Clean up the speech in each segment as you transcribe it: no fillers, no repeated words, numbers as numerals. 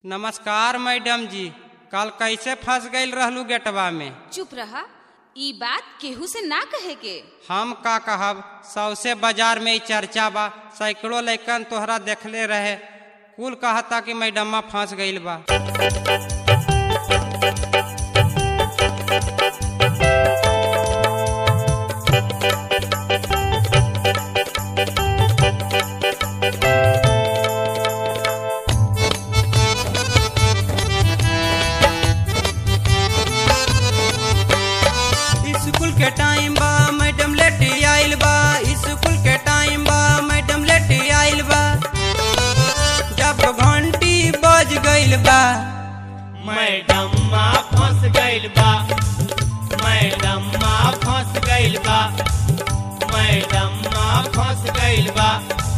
नमस्कार मैडम जी, कल कैसे फंस गई रहलू गेटवा में? चुप रहा, ई बात केहू से ना कहे के। हम का कहब, सौसे बाजार में चर्चा बा, सैकड़ों लैकन तोहरा देखले रहे, कुल कहता कि मैडमा फंस गईल बा। स्कूल के टाइम बा मैडम लेट आइल बा, स्कूल के टाइम बा मैडम लेट आइल बा, जब घंटी बज गइल बा मैडम्मा फंस गइल बा, मैडम्मा फंस गइल बा, मैडम्मा फंस गइल बा।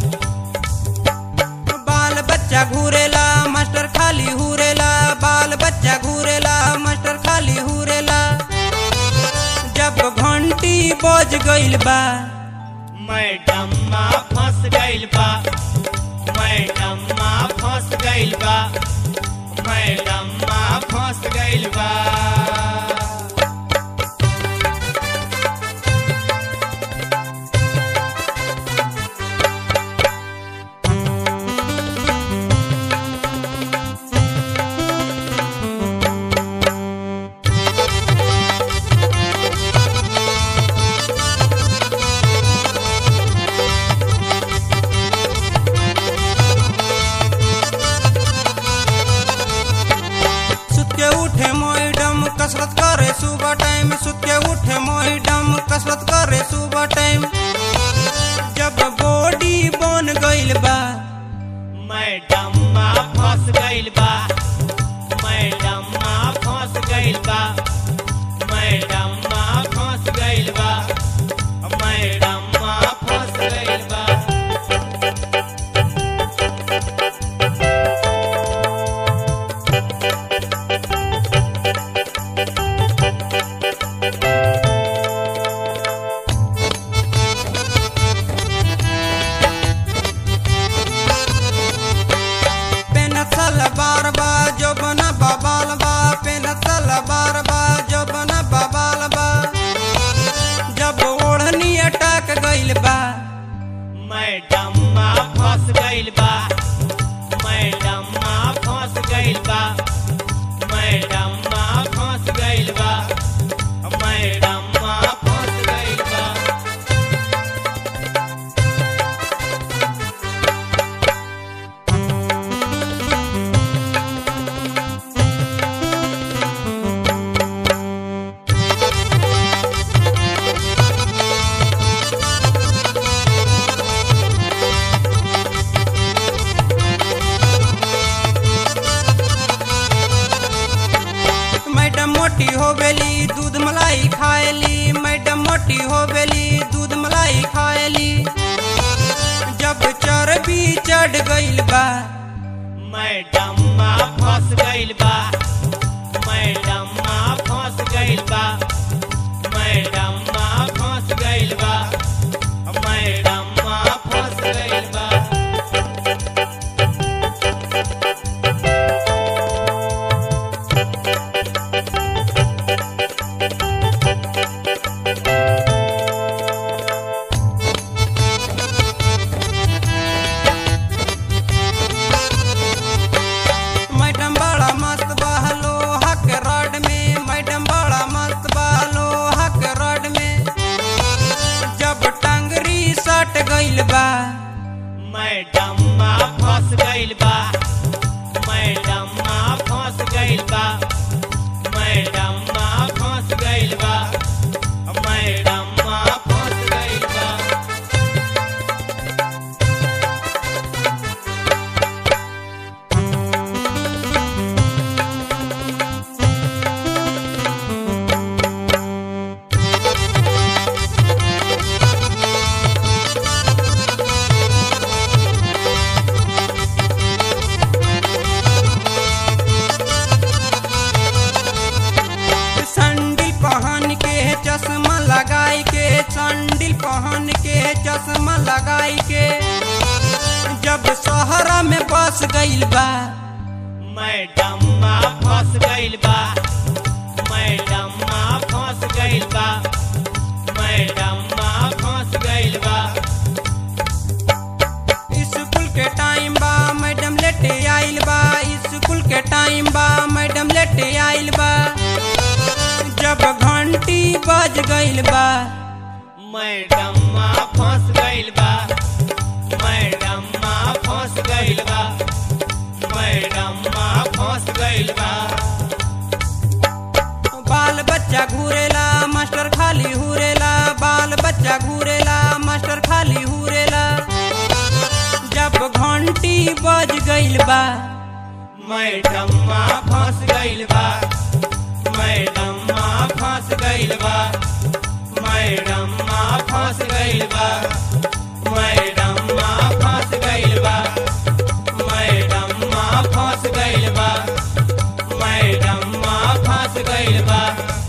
बाल बच्चा घूरेला मास्टर खाली हुरेला, बाल बच्चा घूरेला मास्टर खाली हुरेला, जब घंटी बज गइल बा मैडम्मा फंस गइल बा, मैडम्मा फंस गइल बा, मैडम्मा फंस गइल बा। उठे मैडम कसरत करे सुबह टाइम, सुत के उठे मैडम कसरत करे सुबह टाइम, जब बॉडी बन गइल बा मैडम्मा फंस गइल बा, मैडम्मा फंस गइल बा, मैडम्मा फंस गइल बा, मैडम्मा फंस गइल बा। सलवार बा जो बना बबाल बा, पेन सलवार बा जो बना बबाल बा, जब ओढ़नी अटक गइल बा मैडम्मा फंस गइल बा, मैडम्मा फंस गइल बा, मैडम्मा फंस गइल बा, मैडम्मा फंस गइल बा। मैडम मोटी हो बेली दूध मलाई खाएली, मैडम मोटी हो बेली दूध मलाई खाएली, जब चर्बी चढ़ गइल बा मैडम्मा फंस गइल बा, मैडम्मा फंस गइल बा, मैडम्मा फंस गइल बा, मैडम्मा फंस गइल बा। मैडम बड़ा मस्त बहलो हक रॉड में, मैडम बड़ा मस्त बहलो हक रॉड में, जब टंगरी सट गइल बा मैडम्मा फंस गइल बा, मैडम्मा फंस गइल बा, मैडम्मा फंस गइल बा, मैडम्मा फंस गइल बा। सैंडल पहन के चश्मा लगाई के, सैंडल पहन के चश्मा लगाई के, जब शहर में बस गइल बा मैडम्मा फंस गइल बा मैडम्मा फंस गइल बा मैडम्मा फंस गइल बा स्कूल के टाइम बा मैडम लेटे आइल बा स्कूल के टाइम बा मैडम लेटे आइल बा जब घंटी बज गइल बा मैडम्मा फंस गइल बा मैडम्मा फंस गइल बा मैडम्मा फंस गइल बा बाल बच्चा घूरेला मास्टर खाली हुरेला बाल बच्चा घूरेला मास्टर खाली हुरेला जब घंटी बज गइल बा मैडम्मा फंस गइल बा मैडम्मा फंस गइल बा मैडम्मा फंस गइल बा मैडम्मा फंस गइल बा मैडम्मा फंस गइल बा मैडम्मा फंस गइल बा